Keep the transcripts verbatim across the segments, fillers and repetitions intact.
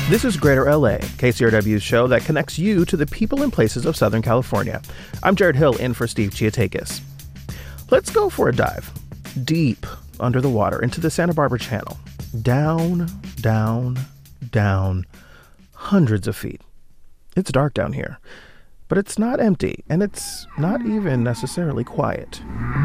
This is Greater L A, K C R W's show that connects you to the people and places of Southern California. I'm Jared Hill, in for Steve Chiatakis. Let's go for a dive deep under the water into the Santa Barbara Channel. Down, down, down, hundreds of feet. It's dark down here, but it's not empty, and it's not even necessarily quiet.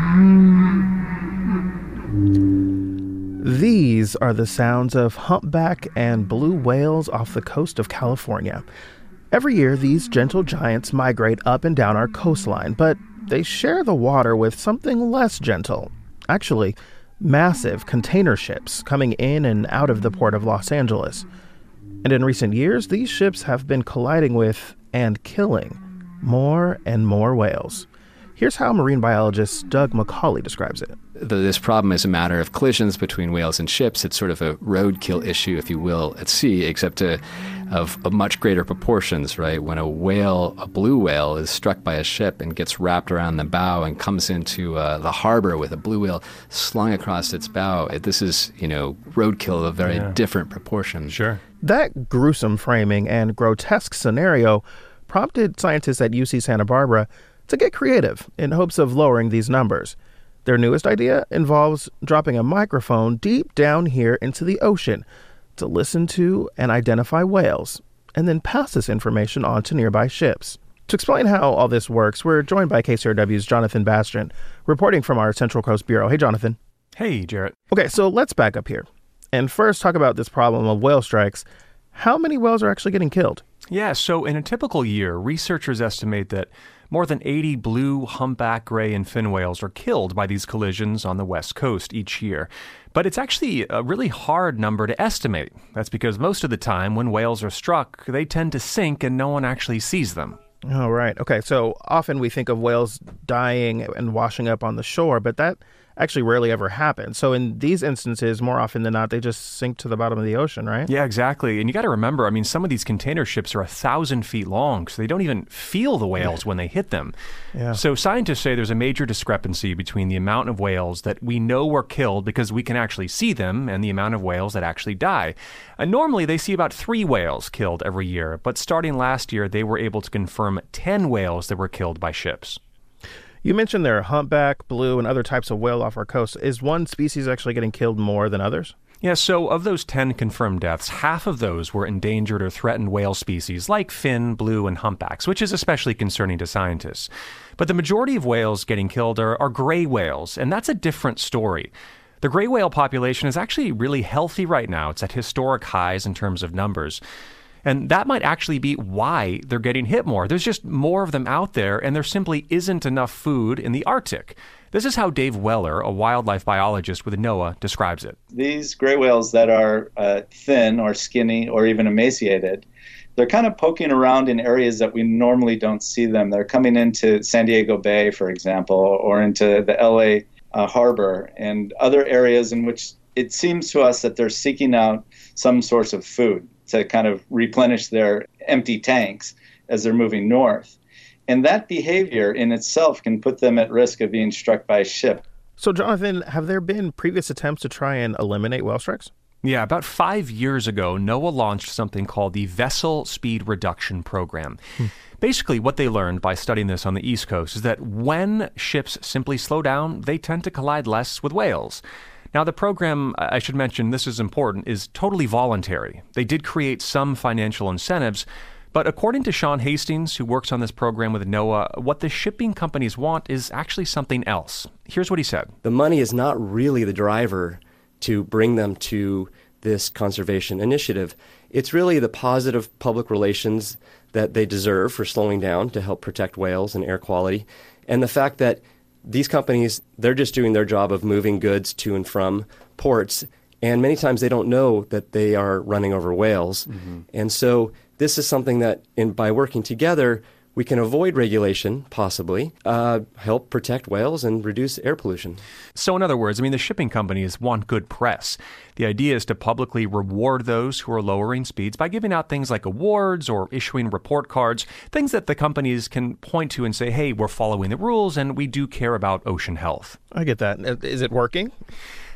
These are the sounds of humpback and blue whales off the coast of California. Every year, these gentle giants migrate up and down our coastline, but they share the water with something less gentle. Actually, massive container ships coming in and out of the port of Los Angeles. And in recent years, these ships have been colliding with and killing more and more whales. Here's how marine biologist Doug McCauley describes it. This problem is a matter of collisions between whales and ships. It's sort of a roadkill issue, if you will, at sea, except to, of, of much greater proportions, right? When a whale, a blue whale, is struck by a ship and gets wrapped around the bow and comes into uh, the harbor with a blue whale slung across its bow, it, this is, you know, roadkill of a very yeah. different proportion. Sure. That gruesome framing and grotesque scenario prompted scientists at U C Santa Barbara to get creative in hopes of lowering these numbers. Their newest idea involves dropping a microphone deep down here into the ocean to listen to and identify whales, and then pass this information on to nearby ships. To explain how all this works, we're joined by K C R W's Jonathan Bastian, reporting from our Central Coast Bureau. Hey, Jonathan. Hey, Jarrett. Okay, so let's back up here and first talk about this problem of whale strikes. How many whales are actually getting killed? Yeah, so in a typical year, researchers estimate that more than eighty blue, humpback, gray, and fin whales are killed by these collisions on the West Coast each year. But it's actually a really hard number to estimate. That's because most of the time when whales are struck, they tend to sink and no one actually sees them. Oh, right. Okay, so often we think of whales dying and washing up on the shore, but that actually rarely ever happens. So in these instances, more often than not, they just sink to the bottom of the ocean, right? Yeah, exactly. And you got to remember, I mean, some of these container ships are a thousand feet long, so they don't even feel the whales when they hit them. Yeah. So scientists say there's a major discrepancy between the amount of whales that we know were killed because we can actually see them and the amount of whales that actually die. And normally they see about three whales killed every year, but starting last year, they were able to confirm ten whales that were killed by ships. You mentioned there are humpback, blue, and other types of whale off our coast. Is one species actually getting killed more than others? Yeah, so of those ten confirmed deaths, half of those were endangered or threatened whale species like fin, blue, and humpbacks, which is especially concerning to scientists. But the majority of whales getting killed are, are gray whales, and that's a different story. The gray whale population is actually really healthy right now. It's at historic highs in terms of numbers. And that might actually be why they're getting hit more. There's just more of them out there, and there simply isn't enough food in the Arctic. This is how Dave Weller, a wildlife biologist with NOAA, describes it. These gray whales that are uh, thin or skinny or even emaciated, they're kind of poking around in areas that we normally don't see them. They're coming into San Diego Bay, for example, or into the L A uh, harbor and other areas in which it seems to us that they're seeking out some source of food to kind of replenish their empty tanks as they're moving north. And that behavior in itself can put them at risk of being struck by a ship. So, Jonathan, have there been previous attempts to try and eliminate whale strikes? Yeah, about five years ago, NOAA launched something called the Vessel Speed Reduction Program. Hmm. Basically, what they learned by studying this on the East Coast is that when ships simply slow down, they tend to collide less with whales. Now, the program, I should mention, this is important, is totally voluntary. They did create some financial incentives, but according to Sean Hastings, who works on this program with NOAA, what the shipping companies want is actually something else. Here's what he said. The money is not really the driver to bring them to this conservation initiative. It's really the positive public relations that they deserve for slowing down to help protect whales and air quality, and the fact that these companies, they're just doing their job of moving goods to and from ports, and many times they don't know that they are running over whales. Mm-hmm. And so this is something that, in, by working together, we can avoid regulation, possibly, uh, help protect whales and reduce air pollution. So in other words, I mean, the shipping companies want good press. The idea is to publicly reward those who are lowering speeds by giving out things like awards or issuing report cards, things that the companies can point to and say, hey, we're following the rules and we do care about ocean health. I get that. Is it working?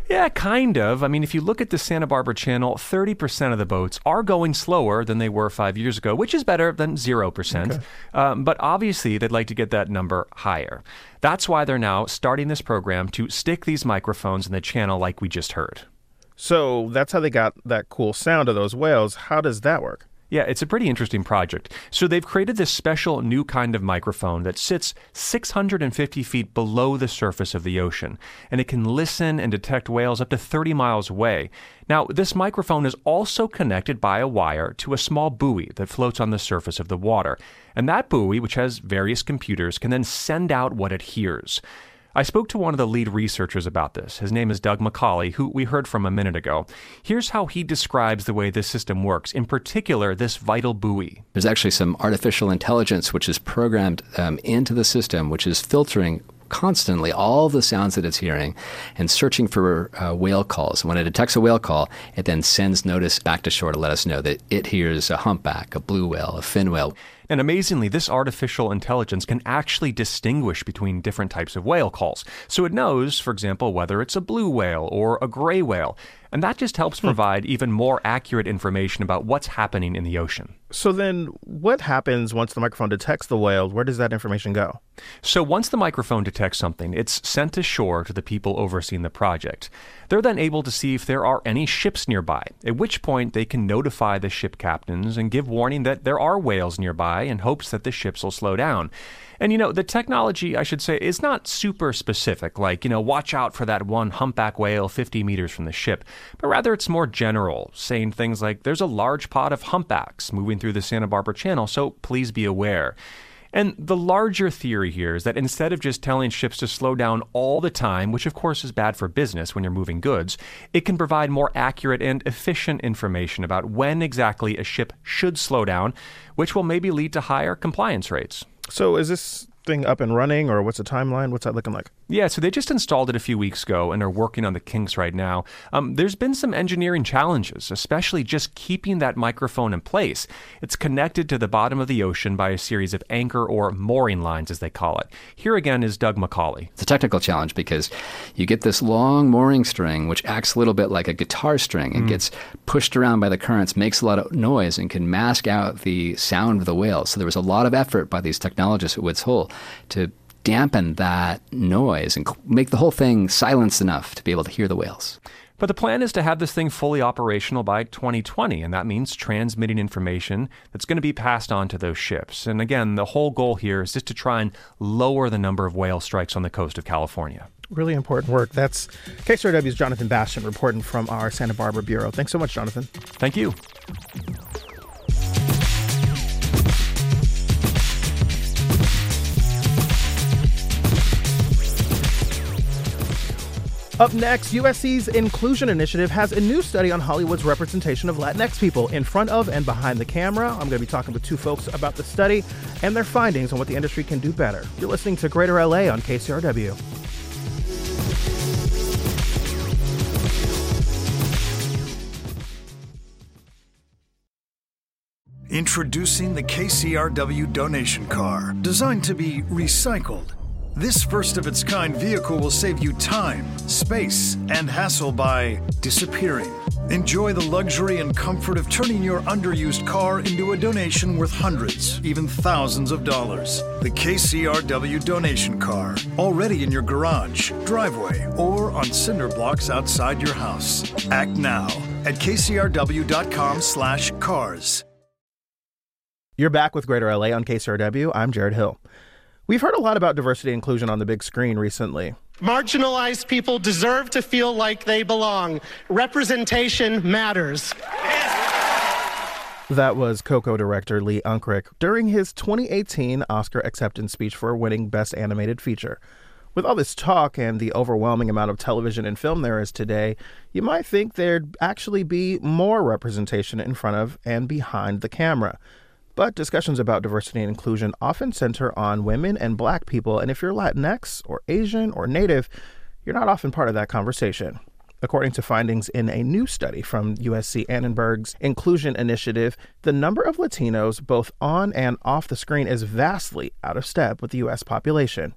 Yeah, kind of. I mean, if you look at the Santa Barbara Channel, thirty percent of the boats are going slower than they were five years ago, which is better than zero percent. Okay. Um, but obviously, they'd like to get that number higher. That's why they're now starting this program to stick these microphones in the channel like we just heard. So that's how they got that cool sound of those whales. How does that work? Yeah, it's a pretty interesting project. So they've created this special new kind of microphone that sits six hundred fifty feet below the surface of the ocean, and it can listen and detect whales up to thirty miles away. Now, this microphone is also connected by a wire to a small buoy that floats on the surface of the water. And that buoy, which has various computers, can then send out what it hears. I spoke to one of the lead researchers about this. His name is Doug McCauley, who we heard from a minute ago. Here's how he describes the way this system works, in particular, this vital buoy. There's actually some artificial intelligence which is programmed um, into the system, which is filtering constantly all the sounds that it's hearing and searching for uh, whale calls. When it detects a whale call, it then sends notice back to shore to let us know that it hears a humpback, a blue whale, a fin whale. And amazingly, this artificial intelligence can actually distinguish between different types of whale calls. So it knows, for example, whether it's a blue whale or a gray whale. And that just helps provide even more accurate information about what's happening in the ocean. So then what happens once the microphone detects the whale? Where does that information go? So once the microphone detects something, it's sent to shore to the people overseeing the project. They're then able to see if there are any ships nearby, at which point they can notify the ship captains and give warning that there are whales nearby in hopes that the ships will slow down. And, you know, the technology, I should say, is not super specific, like, you know, watch out for that one humpback whale fifty meters from the ship, but rather it's more general, saying things like, there's a large pod of humpbacks moving through the Santa Barbara Channel, so please be aware. And the larger theory here is that instead of just telling ships to slow down all the time, which of course is bad for business when you're moving goods, it can provide more accurate and efficient information about when exactly a ship should slow down, which will maybe lead to higher compliance rates. So is this thing up and running, or what's the timeline? What's that looking like? Yeah, so they just installed it a few weeks ago and are working on the kinks right now. Um, there's been some engineering challenges, especially just keeping that microphone in place. It's connected to the bottom of the ocean by a series of anchor or mooring lines, as they call it. Here again is Doug McCauley. It's a technical challenge because you get this long mooring string, which acts a little bit like a guitar string. It mm. gets pushed around by the currents, makes a lot of noise, and can mask out the sound of the whales. So there was a lot of effort by these technologists at Woods Hole to dampen that noise and make the whole thing silenced enough to be able to hear the whales. But the plan is to have this thing fully operational by twenty twenty, and that means transmitting information that's going to be passed on to those ships. And again, the whole goal here is just to try and lower the number of whale strikes on the coast of California. Really important work. That's K C R W's Jonathan Bastian reporting from our Santa Barbara Bureau. Thanks so much, Jonathan. Thank you. Up next, U S C's Inclusion Initiative has a new study on Hollywood's representation of Latinx people in front of and behind the camera. I'm going to be talking with two folks about the study and their findings on what the industry can do better. You're listening to Greater L A on K C R W. Introducing the K C R W donation car, designed to be recycled. This first-of-its-kind vehicle will save you time, space, and hassle by disappearing. Enjoy the luxury and comfort of turning your underused car into a donation worth hundreds, even thousands of dollars. The K C R W donation car, already in your garage, driveway, or on cinder blocks outside your house. Act now at k c r w dot com slash cars. You're back with Greater L A on K C R W. I'm Jared Hill. We've heard a lot about diversity and inclusion on the big screen recently. Marginalized people deserve to feel like they belong. Representation matters. That was Coco director Lee Unkrich during his twenty eighteen Oscar acceptance speech for winning Best Animated Feature. With all this talk and the overwhelming amount of television and film there is today, you might think there'd actually be more representation in front of and behind the camera. But discussions about diversity and inclusion often center on women and Black people, and if you're Latinx or Asian or Native, you're not often part of that conversation. According to findings in a new study from U S C Annenberg's Inclusion Initiative, the number of Latinos both on and off the screen is vastly out of step with the U S population.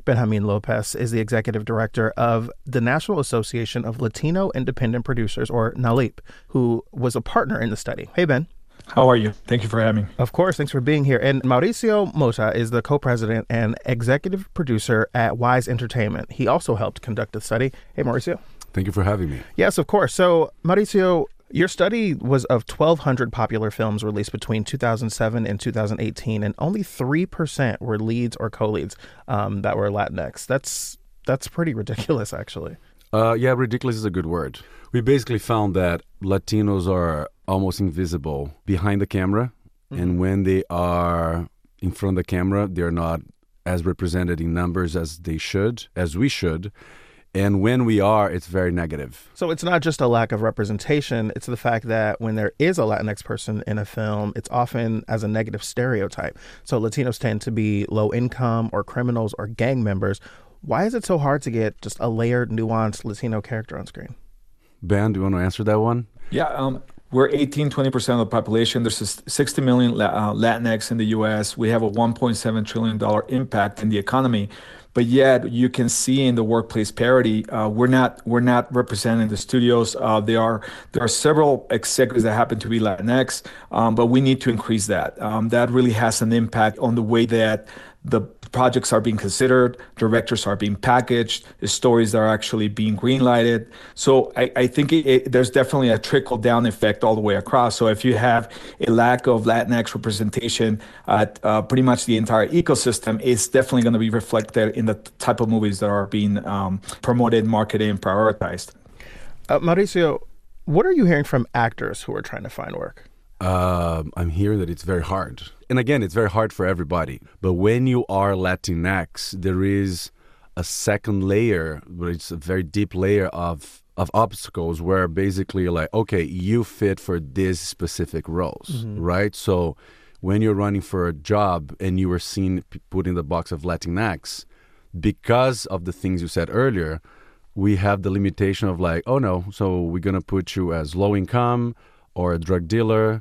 Benjamin Lopez is the executive director of the National Association of Latino Independent Producers, or NALIP, who was a partner in the study. Hey, Ben. How are you? Thank you for having me. Of course. Thanks for being here. And Mauricio Mota is the co-president and executive producer at Wise Entertainment. He also helped conduct the study. Hey, Mauricio. Thank you for having me. Yes, of course. So, Mauricio, your study was of twelve hundred popular films released between two thousand seven and two thousand eighteen, and only three percent were leads or co-leads um, that were Latinx. That's that's pretty ridiculous, actually. Uh, yeah, ridiculous is a good word. We basically found that Latinos are almost invisible behind the camera, mm-hmm. and when they are in front of the camera, they're not as represented in numbers as they should, as we should. And when we are, it's very negative. So it's not just a lack of representation. It's the fact that when there is a Latinx person in a film, it's often as a negative stereotype. So Latinos tend to be low income or criminals or gang members. Why is it so hard to get just a layered, nuanced Latino character on screen? Ben, do you want to answer that one? Yeah, um, we're eighteen, twenty percent of the population. There's sixty million uh, Latinx in the U S. We have a one point seven trillion dollars impact in the economy. But yet you can see in the workplace parity, uh, we're not we're not representing the studios. Uh, there are there are several executives that happen to be Latinx, um, but we need to increase that. Um, that really has an impact on the way that the projects are being considered, directors are being packaged, the stories that are actually being greenlighted. So I, I think it, it, there's definitely a trickle-down effect all the way across. So if you have a lack of Latinx representation at uh, pretty much the entire ecosystem, it's definitely going to be reflected in the type of movies that are being um, promoted, marketed, and prioritized. Uh, Mauricio, what are you hearing from actors who are trying to find work? Uh, I'm hearing that it's very hard. And again, it's very hard for everybody. But when you are Latinx, there is a second layer, but it's a very deep layer of, of obstacles where basically you're like, okay, you fit for these specific roles, mm-hmm. right? So when you're running for a job and you were seen put in the box of Latinx, because of the things you said earlier, we have the limitation of like, oh no, so we're going to put you as low income or a drug dealer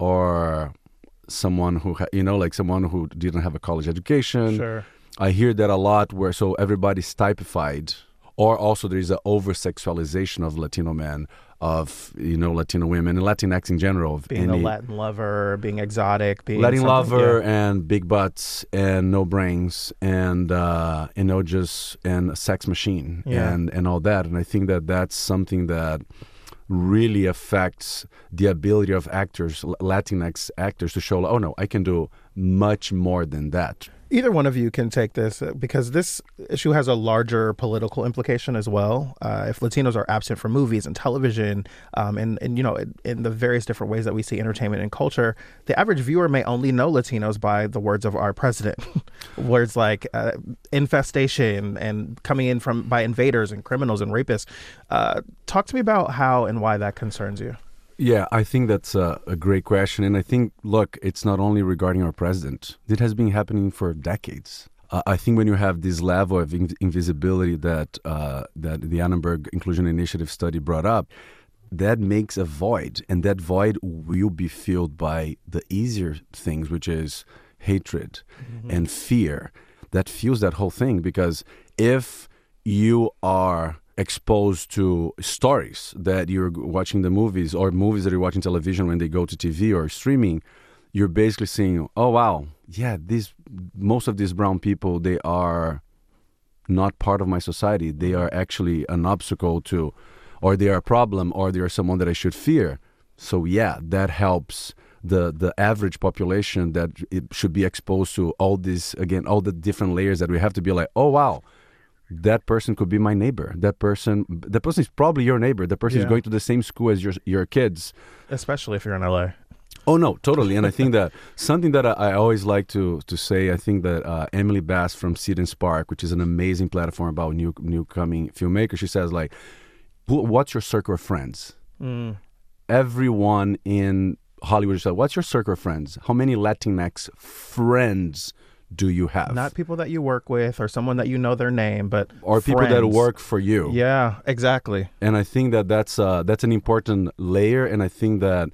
or someone who, ha- you know, like someone who didn't have a college education. Sure. I hear that a lot where, so everybody's typified. Or also there is an over-sexualization of Latino men, of, you know, Latino women, and Latinx in general. Of being any, a Latin lover, being exotic, being Latin lover yeah. and big butts and no brains and, uh, you know, just, and a sex machine yeah. and, and all that. And I think that that's something that really affects the ability of actors, Latinx actors, to show, oh no, I can do much more than that. Either one of you can take this because this issue has a larger political implication as well. Uh, if Latinos are absent from movies and television um, and, and, you know, in, in the various different ways that we see entertainment and culture, the average viewer may only know Latinos by the words of our president. Words like uh, infestation and coming in from by invaders and criminals and rapists. Uh, talk to me about how and why that concerns you. Yeah, I think that's a, a great question. And I think, look, it's not only regarding our president. It has been happening for decades. Uh, I think when you have this level of in- invisibility that uh, that the Annenberg Inclusion Initiative study brought up, that makes a void. And that void will be filled by the easier things, which is hatred mm-hmm. and fear. That fuels that whole thing. Because if you are exposed to stories that you're watching the movies or movies that you're watching television when they go to T V or streaming, you're basically seeing, oh, wow, yeah, these most of these brown people, they are not part of my society. They are actually an obstacle to, or they are a problem, or they are someone that I should fear. So, yeah, that helps the the average population that it should be exposed to all these, again, all the different layers that we have to be like, oh, wow, that person could be my neighbor. That person, that person is probably your neighbor. That person yeah. is going to the same school as your your kids. Especially if you're in L A. Oh, no, totally. And I think that something that I, I always like to to say, I think that uh, Emily Bass from Seed and Spark, which is an amazing platform about new new coming filmmakers, she says, like, what's your circle of friends? Mm. Everyone in Hollywood said, what's your circle of friends? How many Latinx friends do you have? Not people that you work with or someone that you know their name, but or friends. People that work for you. Yeah, exactly. And I think that that's uh, that's an important layer. And I think that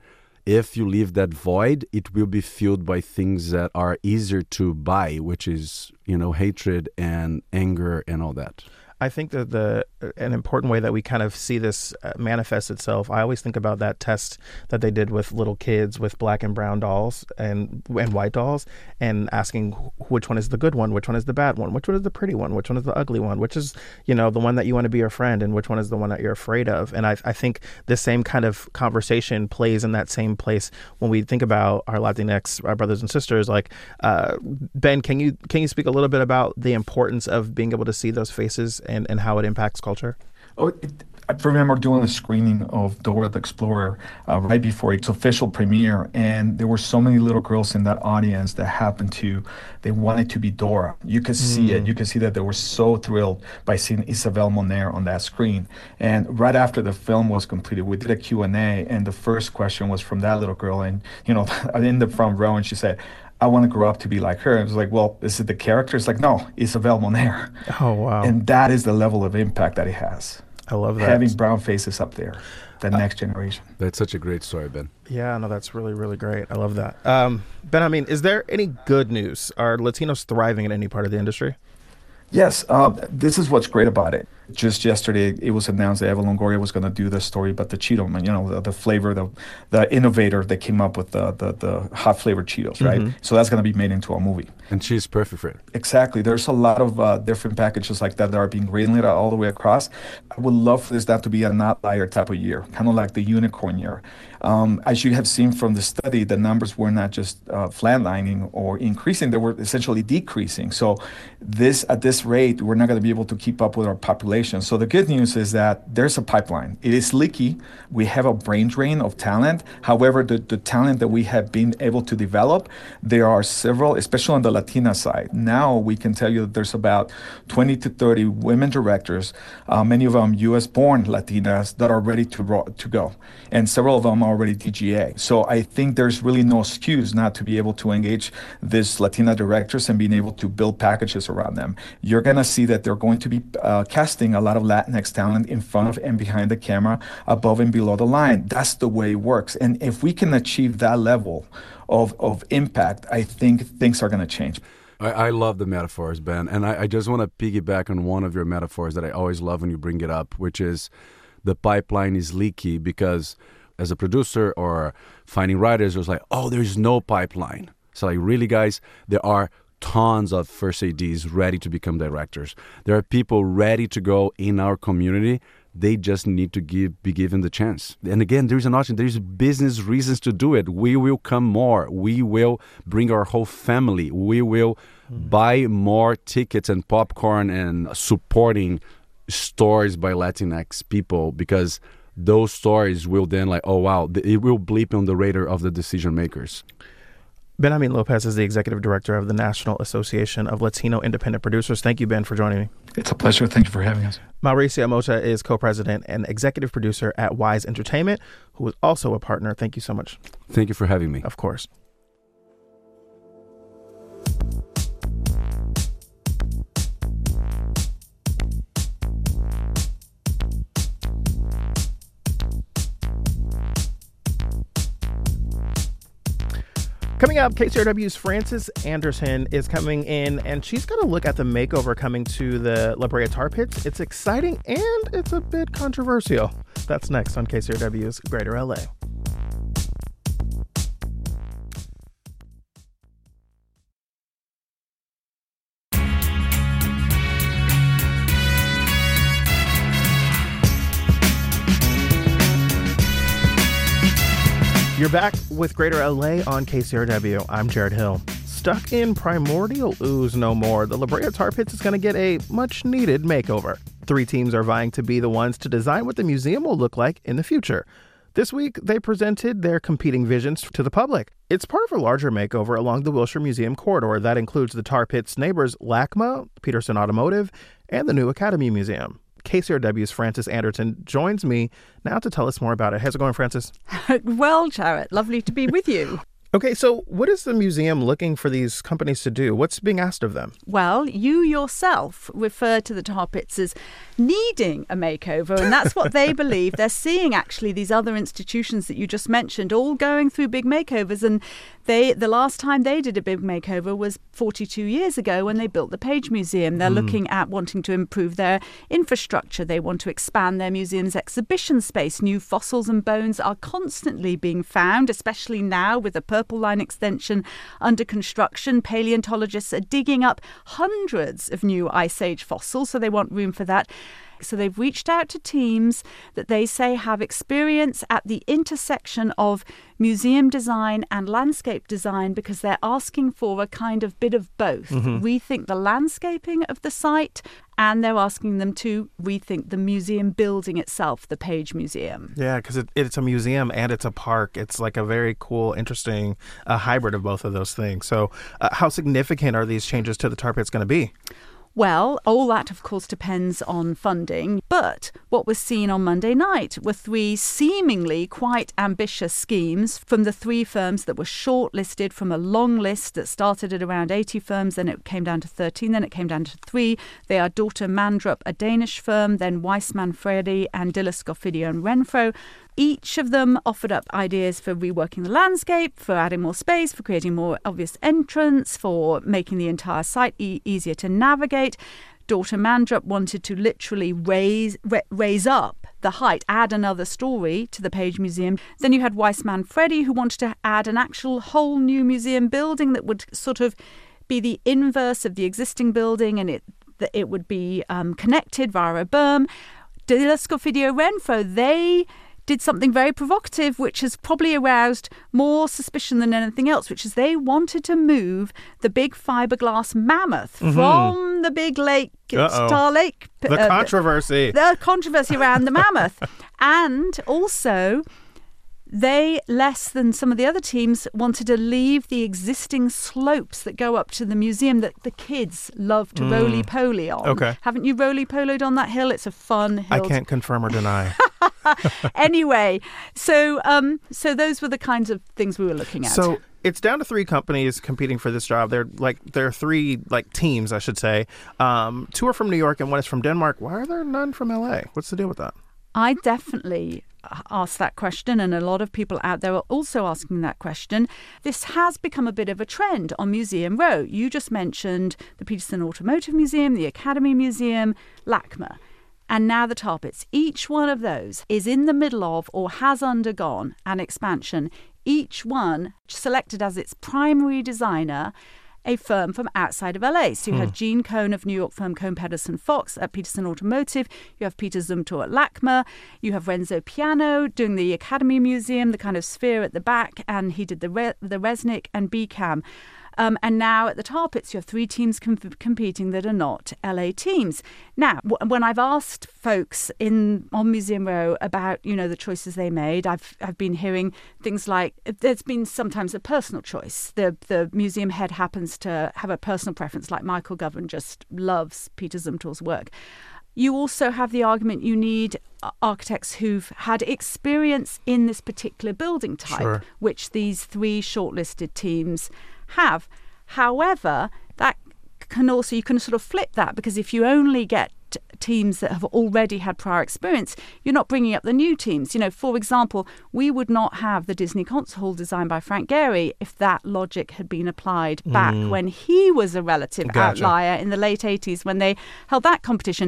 if you leave that void, it will be filled by things that are easier to buy, which is, you know, hatred and anger and all that. I think that the an important way that we kind of see this uh, manifest itself, I always think about that test that they did with little kids with black and brown dolls and and white dolls, and asking which one is the good one, which one is the bad one, which one is the pretty one, which one is the ugly one, which is, you know, the one that you want to be your friend, and which one is the one that you're afraid of. And I, I think the same kind of conversation plays in that same place when we think about our Latinx our brothers and sisters. Like, uh, Ben, can you can you speak a little bit about the importance of being able to see those faces and, and how it impacts culture? Oh, it, I remember doing a screening of Dora the Explorer uh, right before its official premiere, and there were so many little girls in that audience that happened to, they wanted to be Dora. You could see mm. it. You could see that they were so thrilled by seeing Isabel Moner on that screen. And right after the film was completed, we did a Q and A, and the first question was from that little girl, and, you know, in the front row, and she said, I want to grow up to be like her. And it was like, well, is it the character? It's like, no, Isabel Moner. Oh, wow. And that is the level of impact that it has. I love that. Having brown faces up there, the uh, next generation. That's such a great story, Ben. Yeah, no, that's really, really great. I love that. Um, Ben, I mean, is there any good news? Are Latinos thriving in any part of the industry? Yes, uh, this is what's great about it. Just yesterday, it was announced that Eva Longoria was going to do the story about the Cheeto, you know, the, the flavor, the the innovator that came up with the the, the hot flavored Cheetos, right? Mm-hmm. So that's going to be made into a movie. And she's perfect for it. Exactly. There's a lot of uh, different packages like that that are being greenlit all the way across. I would love for this not to be an outlier type of year, kind of like the unicorn year. Um, as you have seen from the study, the numbers were not just uh, flatlining or increasing, they were essentially decreasing. So this at this rate, we're not going to be able to keep up with our population. So the good news is that there's a pipeline. It is leaky. We have a brain drain of talent. However, the, the talent that we have been able to develop, there are several, especially on the Latina side. Now we can tell you that there's about twenty to thirty women directors, uh, many of them U S-born Latinas that are ready to, ro- to go. And several of them are already D G A. So I think there's really no excuse not to be able to engage these Latina directors and being able to build packages around them. You're going to see that they're going to be uh, casting a lot of Latinx talent in front of and behind the camera, above and below the line. That's the way it works. And if we can achieve that level of, of impact, I think things are going to change. I, I love the metaphors, Ben. And I, I just want to piggyback on one of your metaphors that I always love when you bring it up, which is the pipeline is leaky, because as a producer or finding writers, it was like, oh, there's no pipeline. So like, really, guys, there are tons of first A Ds ready to become directors. There are people ready to go in our community. They just need to give, be given the chance. And again, there's an option. There's business reasons to do it. We will come more. We will bring our whole family. We will mm. buy more tickets and popcorn and supporting stories by Latinx people, because those stories will then like, oh, wow, it will bleep on the radar of the decision makers. Benjamin Lopez is the executive director of the National Association of Latino Independent Producers. Thank you, Ben, for joining me. It's a pleasure. Thank you for having us. Mauricio Mota is co-president and executive producer at Wise Entertainment, who is also a partner. Thank you so much. Thank you for having me. Of course. Coming up, K C R W's Frances Anderson is coming in, and she's going to look at the makeover coming to the La Brea Tar Pits. It's exciting, and it's a bit controversial. That's next on K C R W's Greater L A. You're back with Greater L A on K C R W. I'm Jared Hill. Stuck in primordial ooze no more, the La Brea Tar Pits is going to get a much-needed makeover. Three teams are vying to be the ones to design what the museum will look like in the future. This week, they presented their competing visions to the public. It's part of a larger makeover along the Wilshire Museum corridor that includes the Tar Pits' neighbors LACMA, Peterson Automotive, and the new Academy Museum. K C R W's Frances Anderson joins me now to tell us more about it. How's it going, Frances? Well, Jared, lovely to be with you. Okay, so what is the museum looking for these companies to do? What's being asked of them? Well, you yourself refer to the tar pits as needing a makeover, and that's what they believe. They're seeing actually these other institutions that you just mentioned all going through big makeovers, and they the last time they did a big makeover was forty-two years ago when they built the Page Museum. They're mm. looking at wanting to improve their infrastructure. They want to expand their museum's exhibition space. New fossils and bones are constantly being found, especially now with the Purple Line extension under construction. Paleontologists are digging up hundreds of new Ice Age fossils, so they want room for that. So they've reached out to teams that they say have experience at the intersection of museum design and landscape design, because they're asking for a kind of bit of both. Mm-hmm. Rethink the landscaping of the site, and they're asking them to rethink the museum building itself, the Page Museum. Yeah, because it, it's a museum and it's a park. It's like a very cool, interesting uh, hybrid of both of those things. So uh, how significant are these changes to the tar pits going to be? Well, all that, of course, depends on funding. But what was seen on Monday night were three seemingly quite ambitious schemes from the three firms that were shortlisted from a long list that started at around eighty firms. Then it came down to thirteen. Then it came down to three. They are Dorte Mandrup, a Danish firm, then Weissmann Fredy and Diller Scofidio and Renfro. Each of them offered up ideas for reworking the landscape, for adding more space, for creating more obvious entrance, for making the entire site e- easier to navigate. Dorte Mandrup wanted to literally raise ra- raise up the height, add another story to the Page Museum. Then you had Weissmann Fredy, who wanted to add an actual whole new museum building that would sort of be the inverse of the existing building, and it that it would be um, connected via a berm. Diller Scofidio Renfro, they did something very provocative, which has probably aroused more suspicion than anything else, which is they wanted to move the big fiberglass mammoth mm-hmm. from the big lake, Uh-oh. Star Lake. The uh, controversy. The, the controversy around the mammoth. And also, they, less than some of the other teams, wanted to leave the existing slopes that go up to the museum that the kids love to mm. roly-poly on. Okay. Haven't you roly-polied on that hill? It's a fun hill. I can't confirm or deny. Anyway, so um, so those were the kinds of things we were looking at. So it's down to three companies competing for this job. They're like there are three like teams, I should say. Um, two are from New York and one is from Denmark. Why are there none from L A? What's the deal with that? I definitely asked that question, and a lot of people out there are also asking that question. This has become a bit of a trend on Museum Row. You just mentioned the Peterson Automotive Museum, the Academy Museum, LACMA. And now the tar pits. Each one of those is in the middle of or has undergone an expansion. Each one selected as its primary designer a firm from outside of L A. So you hmm. have Gene Cohn of New York firm Cohn Pedersen Fox at Peterson Automotive. You have Peter Zumthor at LACMA. You have Renzo Piano doing the Academy Museum, the kind of sphere at the back, and he did the Re- the Resnick and B CAM. Um, and now at the tar pits, you have three teams com- competing that are not L A teams. Now, w- when I've asked folks in on Museum Row about, you know, the choices they made, I've I've been hearing things like there's been sometimes a personal choice. The the museum head happens to have a personal preference, like Michael Govan just loves Peter Zumthor's work. You also have the argument you need architects who've had experience in this particular building type, sure. which these three shortlisted teams have. However, that can also, you can sort of flip that, because if you only get teams that have already had prior experience, you're not bringing up the new teams. You know, for example, we would not have the Disney Concert Hall designed by Frank Gehry if that logic had been applied back mm. when he was a relative gotcha. outlier in the late eighties when they held that competition.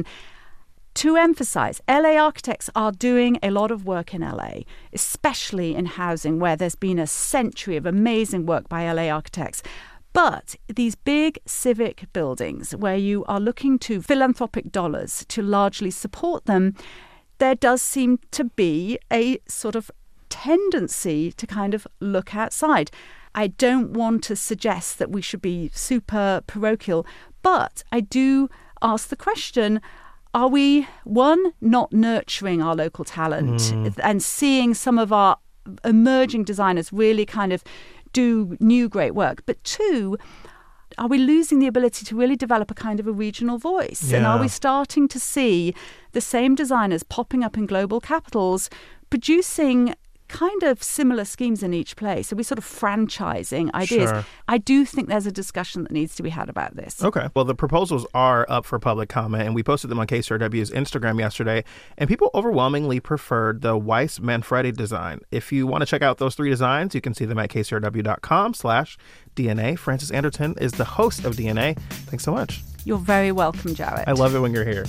To emphasize, L A architects are doing a lot of work in L A, especially in housing, where there's been a century of amazing work by L A architects. But these big civic buildings, where you are looking to philanthropic dollars to largely support them, there does seem to be a sort of tendency to kind of look outside. I don't want to suggest that we should be super parochial, but I do ask the question, are we, one, not nurturing our local talent mm. and seeing some of our emerging designers really kind of do new great work? But two, are we losing the ability to really develop a kind of a regional voice? Yeah. And are we starting to see the same designers popping up in global capitals, producing kind of similar schemes in each place. So we're sort of franchising ideas. Sure. I do think there's a discussion that needs to be had about this. Okay. Well, the proposals are up for public comment, and we posted them on K C R W's Instagram yesterday, and people overwhelmingly preferred the Weiss-Manfredi design. If you want to check out those three designs, you can see them at kcrw.com slash DNA. Frances Anderton is the host of D N A. Thanks so much. You're very welcome, Jarrett. I love it when you're here.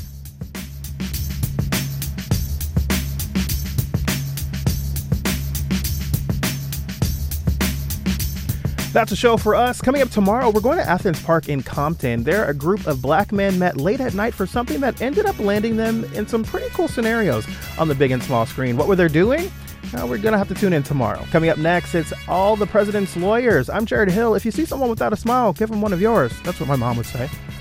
That's a show for us. Coming up tomorrow, we're going to Athens Park in Compton. There, a group of black men met late at night for something that ended up landing them in some pretty cool scenarios on the big and small screen. What were they doing? Well, we're going to have to tune in tomorrow. Coming up next, it's All the President's Lawyers. I'm Jared Hill. If you see someone without a smile, give them one of yours. That's what my mom would say.